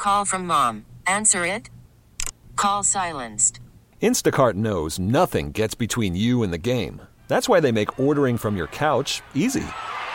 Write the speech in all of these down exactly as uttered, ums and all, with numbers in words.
Call from mom. Answer it. Call silenced. Instacart knows nothing gets between you and the game. That's why they make ordering from your couch easy.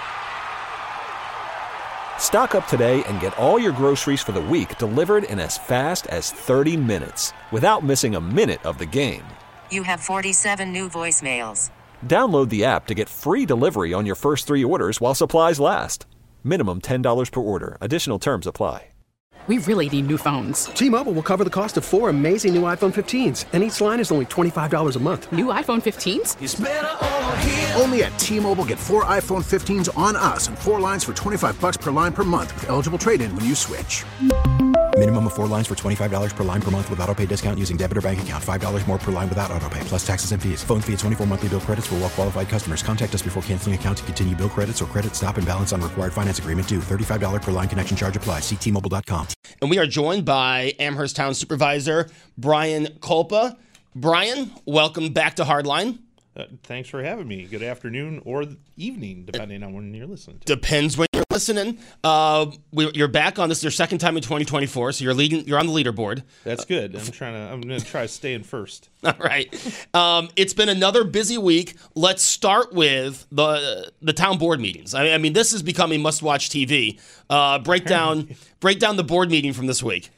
Stock up today and get all your groceries for the week delivered in as fast as thirty minutes without missing a minute of the game. You have forty-seven new voicemails. Download the app to get free delivery on your first three orders while supplies last. Minimum ten dollars per order. Additional terms apply. We really need new phones. T-Mobile will cover the cost of four amazing new iPhone fifteens, and each line is only twenty-five dollars a month. New iPhone fifteens? It's better over here. Only at T-Mobile, get four iPhone fifteens on us and four lines for twenty-five bucks per line per month with eligible trade-in when you switch. Minimum of four lines for twenty-five dollars per line per month with autopay discount using debit or bank account. five dollars more per line without autopay, plus taxes and fees. Phone fee at twenty-four monthly bill credits for well-qualified customers. Contact us before canceling account to continue bill credits or credit stop and balance on required finance agreement due. thirty-five dollars per line connection charge applies. See T Mobile dot com. And we are joined by Amherst Town Supervisor Brian Kulpa. Brian, welcome back to Hardline. Uh, thanks for having me. Good afternoon or evening, depending on when you're listening to Depends when you're listening. Uh, we, you're back on this. Your second time in twenty twenty-four, so you're leading. You're on the leaderboard. That's good. I'm trying to. I'm going to try to stay in first. All right. Um, it's been another busy week. Let's start with the the town board meetings. I, I mean, this is becoming must-watch T V. Uh, break down break down the board meeting from this week.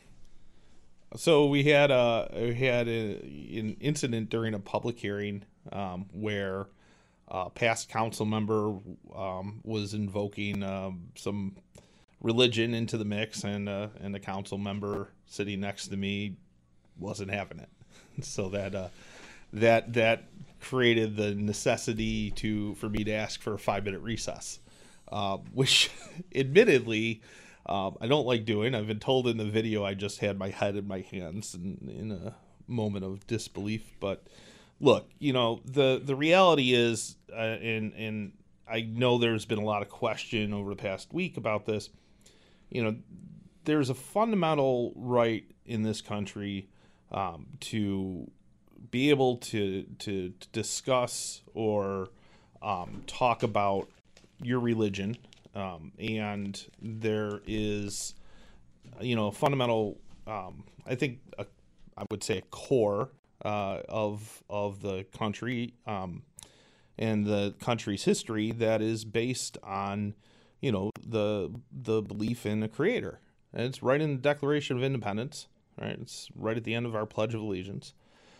So we had a we had a, an incident during a public hearing um, where a past council member um, was invoking um, some religion into the mix, and uh, and the council member sitting next to me wasn't having it. So that uh, that that created the necessity to for me to ask for a five minute recess, uh, which admittedly. Um, I don't like doing. I've been told in the video I just had my head in my hands in, in a moment of disbelief. But look, you know, the, the reality is, uh, and, and I know there's been a lot of question over the past week about this, you know, there's a fundamental right in this country um, to be able to, to, to discuss or um, talk about your religion. Um, and there is, you know, a fundamental, um, I think, a, I would say a core uh, of of the country um, and the country's history that is based on, you know, the the belief in a creator. And it's right in the Declaration of Independence, right? It's right at the end of our Pledge of Allegiance.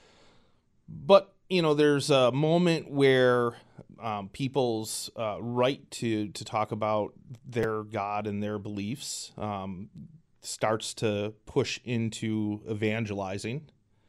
But you know, there's a moment where um, people's uh, right to to talk about their God and their beliefs um, starts to push into evangelizing.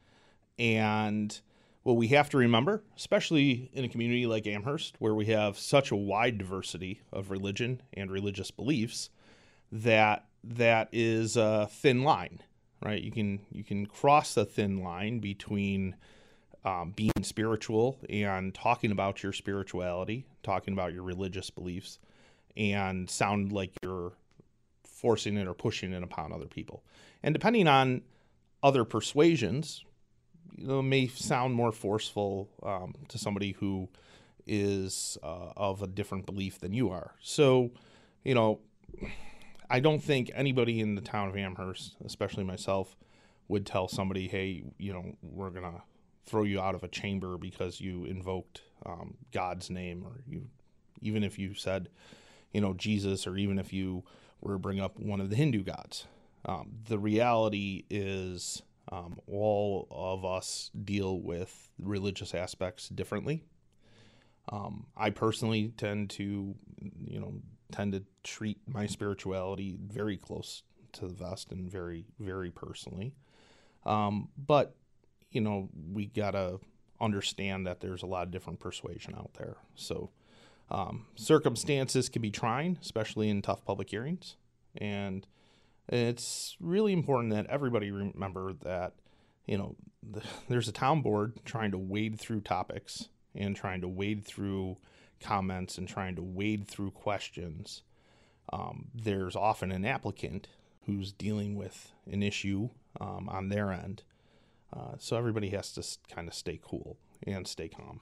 And what we have to remember, especially in a community like Amherst, where we have such a wide diversity of religion and religious beliefs, that that is a thin line, right? You can you can cross a thin line between Um, being spiritual and talking about your spirituality, talking about your religious beliefs, and sound like you're forcing it or pushing it upon other people. And depending on other persuasions, you know, it may sound more forceful um, to somebody who is uh, of a different belief than you are. So, you know, I don't think anybody in the town of Amherst, especially myself, would tell somebody, hey, you know, we're going to throw you out of a chamber because you invoked um, God's name, or you, even if you said, you know, Jesus, or even if you were to bring up one of the Hindu gods. Um, the reality is um, all of us deal with religious aspects differently. Um, I personally tend to, you know, tend to treat my spirituality very close to the vest and very, very personally. Um, but you know, we gotta understand that there's a lot of different persuasion out there. So um, circumstances can be trying, especially in tough public hearings. And it's really important that everybody remember that, you know, the, there's a town board trying to wade through topics and trying to wade through comments and trying to wade through questions. Um, there's often an applicant who's dealing with an issue um, on their end. Uh, so everybody has to kind of stay cool and stay calm.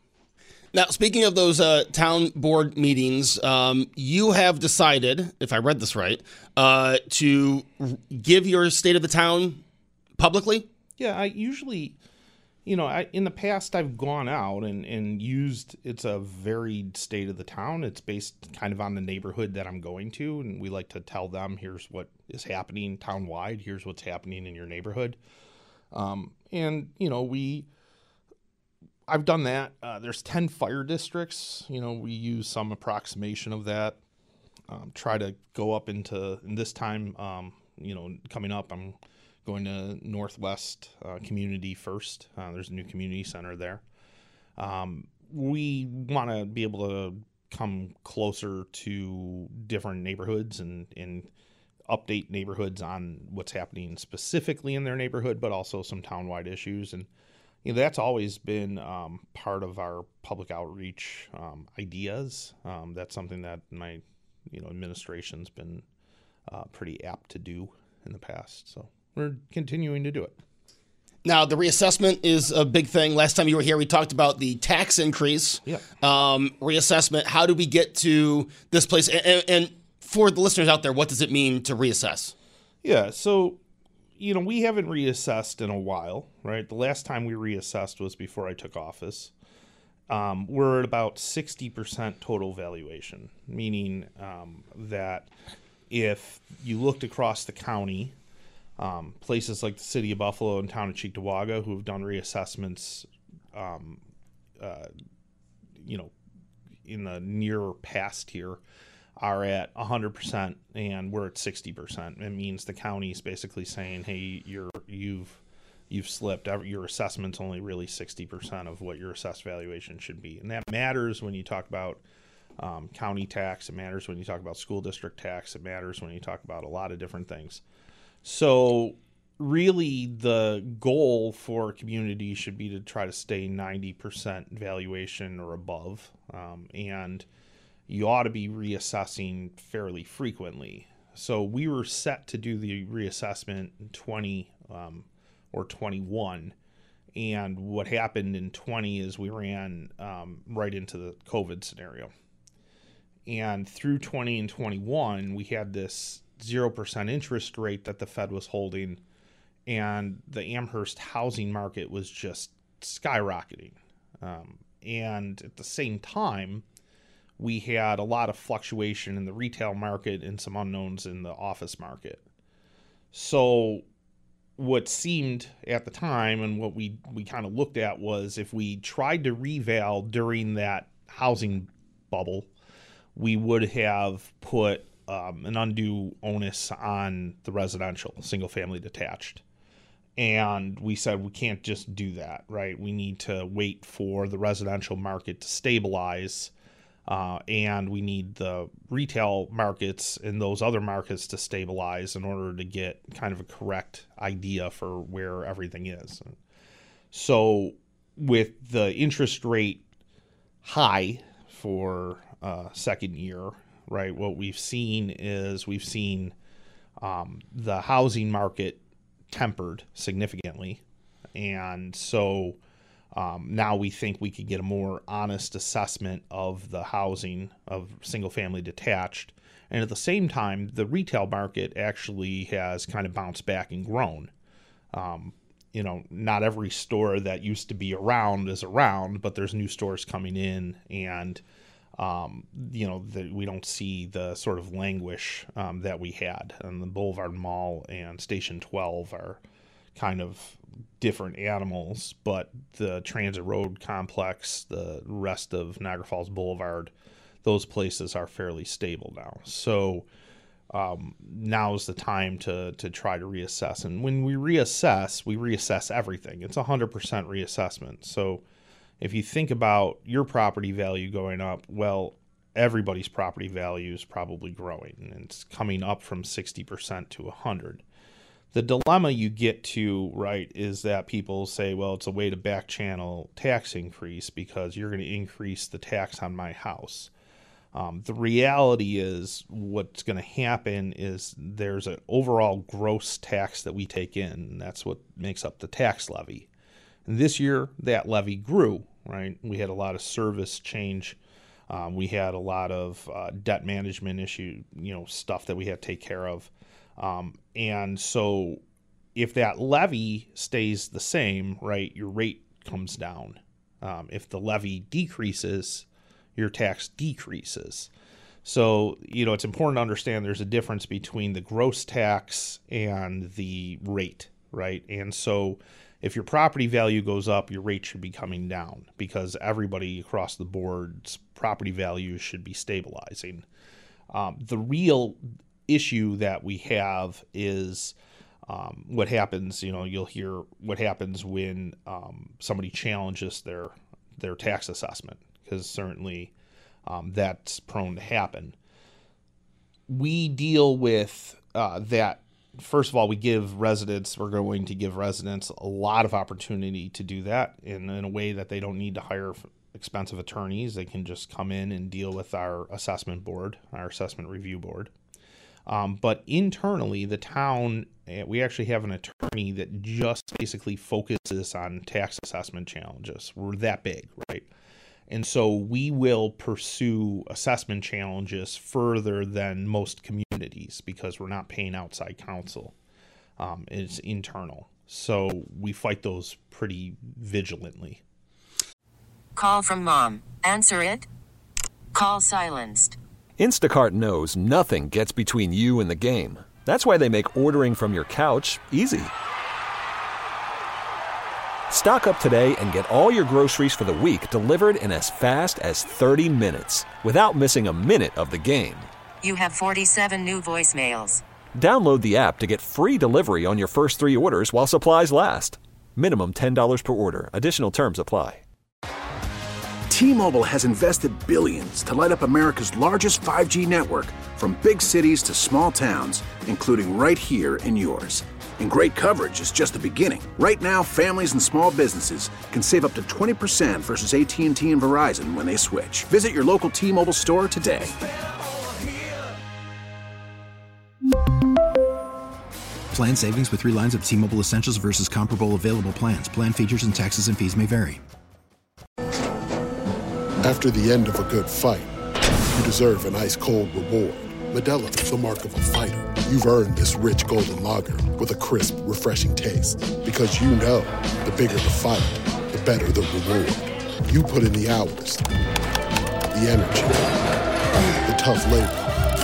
Now, speaking of those uh, town board meetings, um, you have decided, if I read this right, uh, to give your state of the town publicly? Yeah, I usually, you know, I, in the past I've gone out and, and used, it's a varied state of the town. It's based kind of on the neighborhood that I'm going to, and we like to tell them, here's what is happening town-wide, here's what's happening in your neighborhood. Um, and, you know, we... I've done that. Uh, there's ten fire districts. You know, we use some approximation of that. Um, try to go up into, in this time, um, you know, coming up, I'm going to Northwest uh, Community first. Uh, there's a new community center there. Um, we want to be able to come closer to different neighborhoods and, and update neighborhoods on what's happening specifically in their neighborhood, but also some town-wide issues. And you know, that's always been um, part of our public outreach um, ideas. Um, that's something that my, you know, administration's been uh, pretty apt to do in the past. So we're continuing to do it. Now, the reassessment is a big thing. Last time you were here, we talked about the tax increase. Yeah. Um, reassessment. How do we get to this place? And, and for the listeners out there, what does it mean to reassess? Yeah. So, you know, we haven't reassessed in a while, right? The last time we reassessed was before I took office. Um, we're at about sixty percent total valuation, meaning um, that if you looked across the county, um, places like the city of Buffalo and town of Cheektowaga who have done reassessments, um, uh, you know, in the near past here, are at one hundred percent and we're at sixty percent. It means the county's basically saying, hey, you're, you've you've slipped. Your assessment's only really sixty percent of what your assessed valuation should be. And that matters when you talk about um, county tax. It matters when you talk about school district tax. It matters when you talk about a lot of different things. So really the goal for a community should be to try to stay ninety percent valuation or above. Um, and you ought to be reassessing fairly frequently. So we were set to do the reassessment in twenty um, or twenty-one. And what happened in twenty is we ran um, right into the COVID scenario. And through twenty and twenty-one, we had this zero percent interest rate that the Fed was holding. And the Amherst housing market was just skyrocketing. Um, and at the same time, we had a lot of fluctuation in the retail market and some unknowns in the office market. So what seemed at the time and what we, we kind of looked at was if we tried to reval during that housing bubble, we would have put um, an undue onus on the residential, single-family detached. And we said we can't just do that, right? We need to wait for the residential market to stabilize. Uh, and we need the retail markets and those other markets to stabilize in order to get kind of a correct idea for where everything is. So with the interest rate high for uh, second year, right, what we've seen is we've seen um, the housing market tempered significantly. And so Um, now we think we could get a more honest assessment of the housing of single-family detached. And at the same time, the retail market actually has kind of bounced back and grown. Um, you know, not every store that used to be around is around, but there's new stores coming in, and, um, you know, the, we don't see the sort of languish um, that we had. And the Boulevard Mall and Station twelve are kind of different animals, but the Transit Road complex, the rest of Niagara Falls Boulevard, those places are fairly stable now. So um, now is the time to to try to reassess. And when we reassess, we reassess everything. It's a one hundred percent reassessment. So if you think about your property value going up, well, everybody's property value is probably growing, and it's coming up from sixty percent to one hundred. The dilemma you get to, right, is that people say, well, it's a way to back channel tax increase because you're going to increase the tax on my house. Um, the reality is what's going to happen is there's an overall gross tax that we take in, and that's what makes up the tax levy. And this year, that levy grew, right? We had a lot of service change. Um, we had a lot of uh, debt management issue, you know, stuff that we had to take care of. Um, and so if that levy stays the same, right, your rate comes down. Um, if the levy decreases, your tax decreases. So, you know, it's important to understand there's a difference between the gross tax and the rate, right? And so if your property value goes up, your rate should be coming down because everybody across the board's property values should be stabilizing. Um, the real issue that we have is um, what happens, you know, you'll hear what happens when um, somebody challenges their, their tax assessment, because certainly Um, that's prone to happen. We deal with uh, that. First of all, we give residents, we're going to give residents a lot of opportunity to do that in, in a way that they don't need to hire expensive attorneys. They can just come in and deal with our assessment board, our assessment review board. Um, but internally, the town, we actually have an attorney that just basically focuses on tax assessment challenges. We're that big, right? And so we will pursue assessment challenges further than most communities because we're not paying outside counsel. Um, it's internal. So we fight those pretty vigilantly. Call from mom. Answer it. Call silenced. Instacart knows nothing gets between you and the game. That's why they make ordering from your couch easy. Stock up today and get all your groceries for the week delivered in as fast as thirty minutes without missing a minute of the game. You have forty-seven new voicemails. Download the app to get free delivery on your first three orders while supplies last. Minimum ten dollars per order. Additional terms apply. T-Mobile has invested billions to light up America's largest five G network, from big cities to small towns, including right here in yours. And great coverage is just the beginning. Right now, families and small businesses can save up to twenty percent versus A T and T and Verizon when they switch. Visit your local T-Mobile store today. Plan savings with three lines of T-Mobile Essentials versus comparable available plans. Plan features and taxes and fees may vary. After the end of a good fight, you deserve an ice-cold reward. Modelo, the mark of a fighter. You've earned this rich golden lager with a crisp, refreshing taste. Because you know, the bigger the fight, the better the reward. You put in the hours, the energy, the tough labor.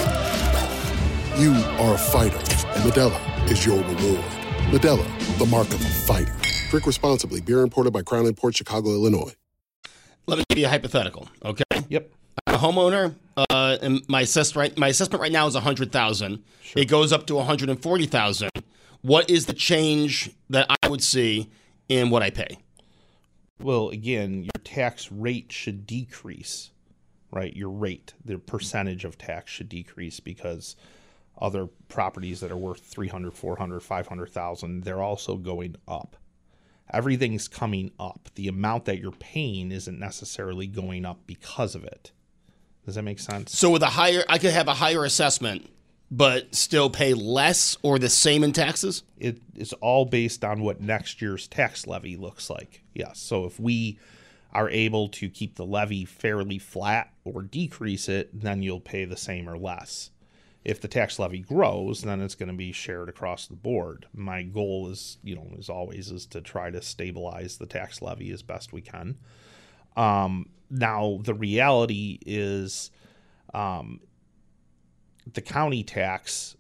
You are a fighter, and Modelo is your reward. Modelo, the mark of a fighter. Drink responsibly. Beer imported by Crown Imports, Chicago, Illinois. Let me give you a hypothetical, okay? Yep. I'm a homeowner, uh, and my assessment right, my assessment right now is one hundred thousand dollars. Sure. It goes up to one hundred forty thousand dollars. What is the change that I would see in what I pay? Well, again, your tax rate should decrease, right? Your rate, the percentage of tax should decrease because other properties that are worth three hundred thousand dollars, four hundred thousand dollars, five hundred thousand dollars, they're also going up. Everything's coming up. The amount that you're paying isn't necessarily going up because of it. Does that make sense? So with a higher, I could have a higher assessment, but still pay less or the same in taxes? It is all based on what next year's tax levy looks like. Yes. So if we are able to keep the levy fairly flat or decrease it, then you'll pay the same or less. If the tax levy grows, then it's going to be shared across the board. My goal is, you know, as always, is to try to stabilize the tax levy as best we can. Um, now, the reality is um, the county tax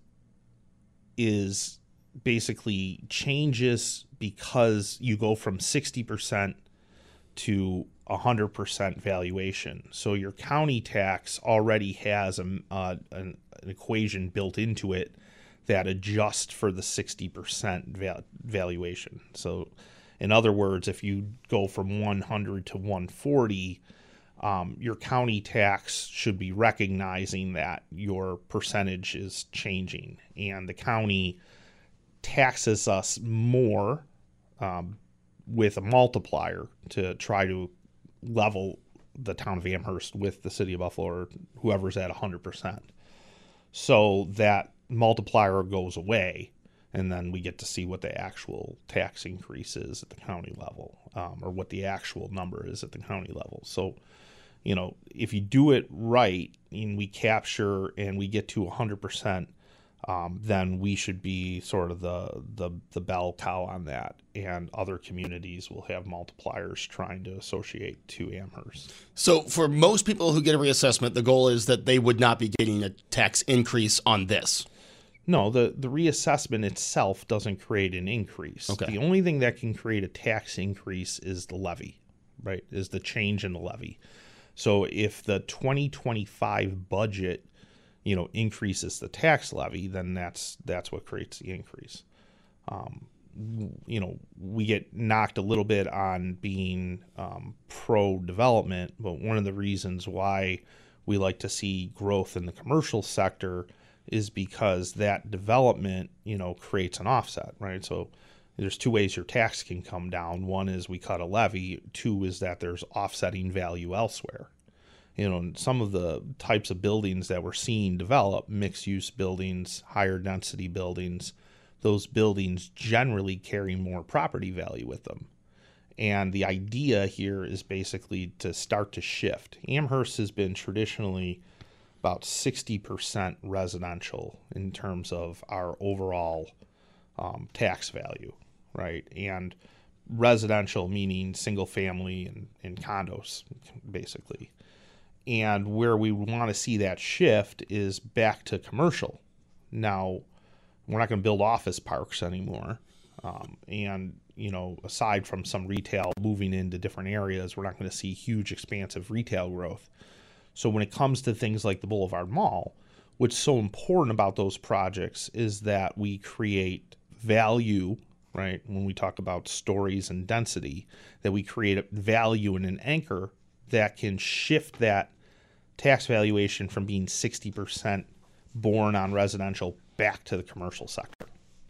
is basically changes because you go from sixty percent to one hundred percent valuation. So your county tax already has a, uh, an, an equation built into it that adjusts for the sixty percent val- valuation. So in other words, if you go from one hundred to one forty, um, your county tax should be recognizing that your percentage is changing. And the county taxes us more um, with a multiplier to try to level the town of Amherst with the city of Buffalo or whoever's at one hundred percent. So that multiplier goes away. and then we get to see what the actual tax increase is at the county level, um, or what the actual number is at the county level. So, you know, if you do it right and we capture and we get to one hundred percent, um, then we should be sort of the, the the bell cow on that, and other communities will have multipliers trying to associate to Amherst. So for most people who get a reassessment, the goal is that they would not be getting a tax increase on this. No, the, the reassessment itself doesn't create an increase. Okay. The only thing that can create a tax increase is the levy, right, is the change in the levy. So if the twenty twenty-five budget, you know, increases the tax levy, then that's that's what creates the increase. Um, you know, we get knocked a little bit on being um, pro-development, but one of the reasons why we like to see growth in the commercial sector is because that development, you know, creates an offset, right? So there's two ways your tax can come down. One is we cut a levy. Two is that there's offsetting value elsewhere. You know, some of the types of buildings that we're seeing develop, mixed-use buildings, higher density buildings, those buildings generally carry more property value with them. And the idea here is basically to start to shift. Amherst has been traditionally about sixty percent residential in terms of our overall um, tax value, right? And residential meaning single family and, and condos, basically. And where we want to see that shift is back to commercial. Now, we're not going to build office parks anymore. Um, and, you know, aside from some retail moving into different areas, we're not going to see huge, expansive retail growth. So when it comes to things like the Boulevard Mall, what's so important about those projects is that we create value, right? When we talk about stories and density, that we create a value and an anchor that can shift that tax valuation from being sixty percent born on residential back to the commercial sector.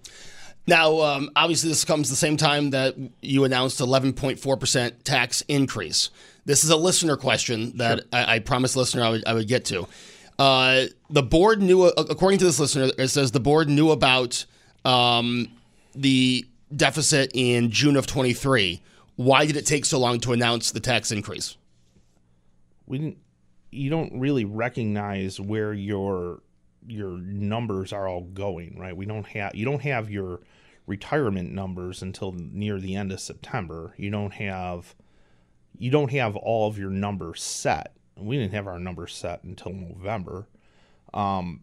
Now, um, obviously, this comes the same time that you announced eleven point four percent tax increase. This is a listener question that sure. I, I promised the listener I would, I would get to. Uh, the board knew, according to this listener, it says the board knew about um, the deficit in June of twenty-three. Why did it take so long to announce the tax increase? We didn't. You don't really recognize where your your numbers are all going, right? We don't have you don't have your retirement numbers until near the end of September. You don't have you don't have all of your numbers set. We didn't have our numbers set until November. Um,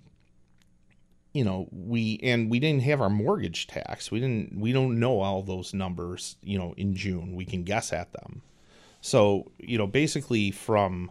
you know, we and we didn't have our mortgage tax. We didn't we don't know all those numbers, you know, in June. We can guess at them. So, you know, basically from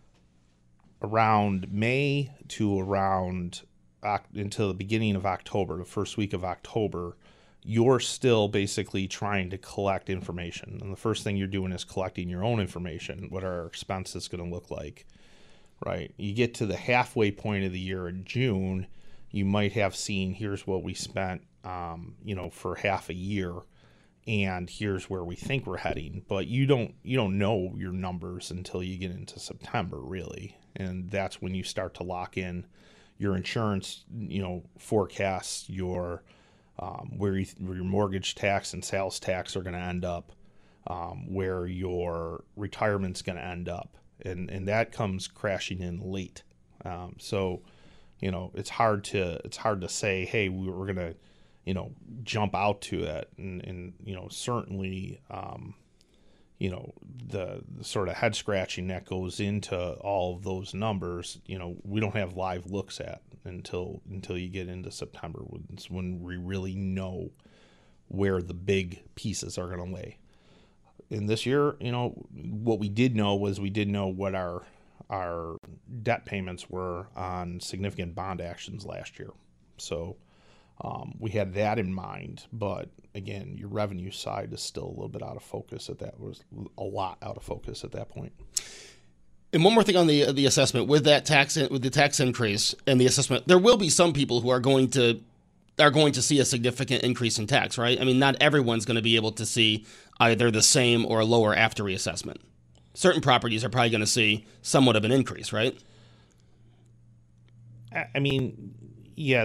around May to around until the beginning of October, the first week of October, you're still basically trying to collect information. And the first thing you're doing is collecting your own information. What are our expenses going to look like, right? You get to the halfway point of the year in June, you might have seen, here's what we spent, um, you know, for half a year, and here's where we think we're heading. But you don't you don't know your numbers until you get into September, really. And that's when you start to lock in your insurance, you know, forecasts, your um, where, you, where your mortgage tax and sales tax are going to end up, um, where your retirement's going to end up, and and that comes crashing in late. Um, so, you know, it's hard to it's hard to say, hey, we're going to, you know, jump out to it, and, and you know, certainly. Um, you know, the, the sort of head scratching that goes into all of those numbers, you know, we don't have live looks at until until you get into September, when, when we really know where the big pieces are going to lay. And this year, you know, what we did know was we did know what our our debt payments were on significant bond actions last year. So um, we had that in mind, but again, your revenue side is still a little bit out of focus at that. Was a lot out of focus at that point. And one more thing on the the assessment with that tax with the tax increase and the assessment, there will be some people who are going to are going to see a significant increase in tax, right? I mean, not everyone's going to be able to see either the same or lower after reassessment. Certain properties are probably going to see somewhat of an increase, right? I mean, yeah, the,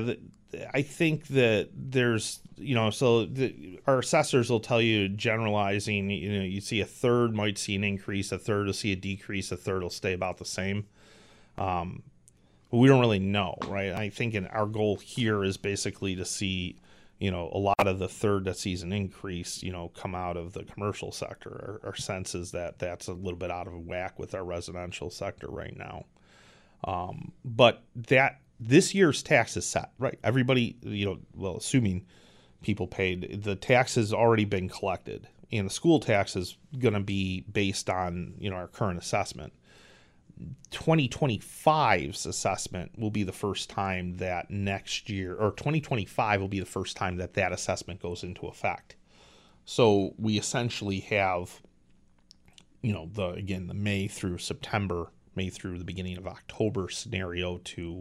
I think that there's, you know, so the, our assessors will tell you generalizing, you know, you see a third might see an increase, a third will see a decrease, a third will stay about the same. Um, but we don't really know, right? I think in our goal here is basically to see, you know, a lot of the third that sees an increase, you know, come out of the commercial sector. Our, our sense is that that's a little bit out of whack with our residential sector right now. Um, but that, this year's tax is set, right? Everybody, you know, well, assuming people paid, the tax has already been collected, and the school tax is going to be based on, you know, our current assessment. twenty twenty-five's assessment will be the first time that next year, or twenty twenty-five will be the first time that that assessment goes into effect. So we essentially have, you know, the, again, the May through September, May through the beginning of October scenario to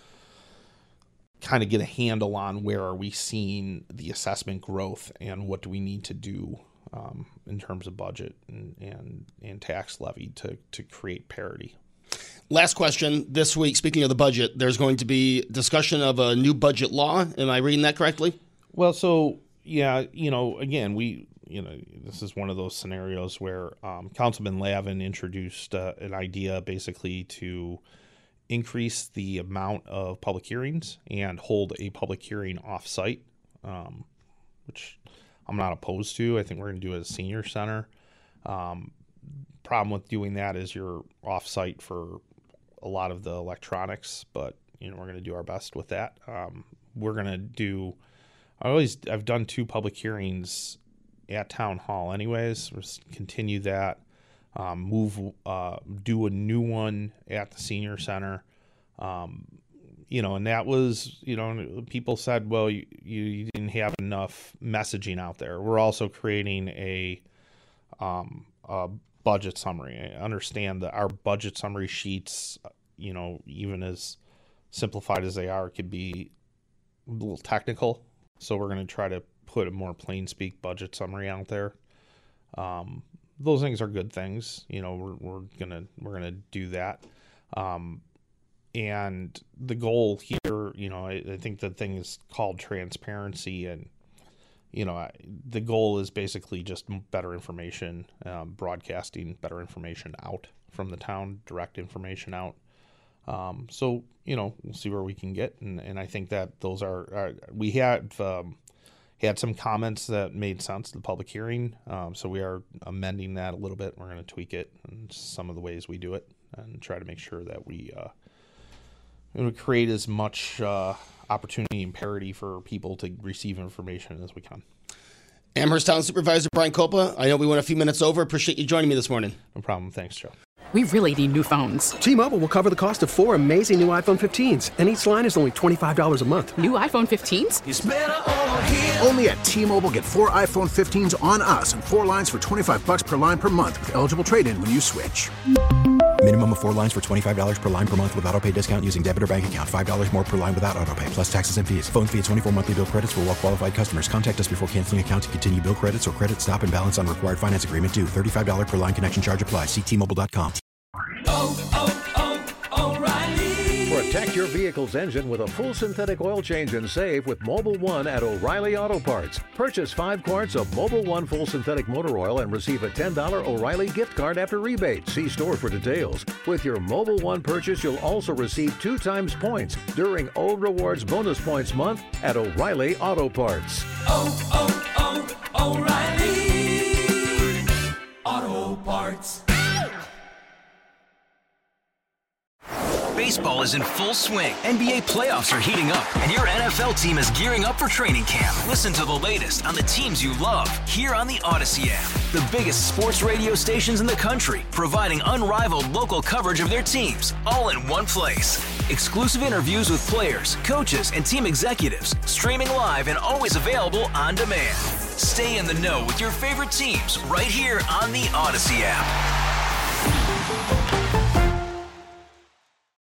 kind of get a handle on where are we seeing the assessment growth and what do we need to do um, in terms of budget and, and, and tax levy to, to create parity. Last question this week. Speaking of the budget, there's going to be discussion of a new budget law. Am I reading that correctly? Well, so, yeah, you know, again, we, you know, this is one of those scenarios where um, Councilman Lavin introduced uh, an idea basically to increase the amount of public hearings and hold a public hearing off-site, um, which I'm not opposed to. I think we're going to do it at a senior center. Um, problem with doing that is you're off-site for a lot of the electronics, but, you know, we're going to do our best with that. Um, we're going to do, I always, I've done two public hearings at Town Hall anyways. We'll continue that. Um, move, uh, do a new one at the senior center. Um, you know, and that was, you know, people said, well, you, you didn't have enough messaging out there. We're also creating a, um, a budget summary. I understand that our budget summary sheets, you know, even as simplified as they are, could be a little technical. So we're going to try to put a more plain speak budget summary out there. Um, Those things are good things, you know. We're we're gonna we're gonna do that, um, and the goal here, you know, I, I think the thing is called transparency, and you know, I, the goal is basically just better information, um, broadcasting better information out from the town, direct information out. Um, so you know, we'll see where we can get, and, and I think that those are, are we had. Um, had some comments that made sense to the public hearing, um, so we are amending that a little bit. We're going to tweak it in some of the ways we do it and try to make sure that we uh, create as much uh, opportunity and parity for people to receive information as we can. Amherst Town Supervisor Brian Copa, I know we went a few minutes over. Appreciate you joining me this morning. No problem. Thanks, Joe. We really need new phones. T-Mobile will cover the cost of four amazing new iPhone fifteens, and each line is only twenty-five dollars a month. New iPhone fifteens? It's better over here. Only at T-Mobile, get four iPhone fifteens on us and four lines for twenty-five dollars per line per month with eligible trade-in when you switch. Minimum of four lines for twenty-five dollars per line per month with autopay discount using debit or bank account. five dollars more per line without autopay, plus taxes and fees. Phone fee at twenty-four monthly bill credits for well-qualified customers. Contact us before canceling account to continue bill credits or credit stop and balance on required finance agreement due. thirty-five dollars per line connection charge applies. See T Mobile dot com. Oh, oh, oh, O'Reilly. Protect your vehicle's engine with a full synthetic oil change and save with Mobil one at O'Reilly Auto Parts. Purchase five quarts of Mobil one full synthetic motor oil and receive a ten dollars O'Reilly gift card after rebate. See store for details. With your Mobil one purchase, you'll also receive two times points during O Rewards Bonus Points Month at O'Reilly Auto Parts. Oh, oh, oh, O'Reilly Auto Parts. Baseball is in full swing. N B A playoffs are heating up, and your N F L team is gearing up for training camp. Listen to the latest on the teams you love here on the Odyssey app. The biggest sports radio stations in the country, providing unrivaled local coverage of their teams, all in one place. Exclusive interviews with players, coaches, and team executives, streaming live and always available on demand. Stay in the know with your favorite teams right here on the Odyssey app.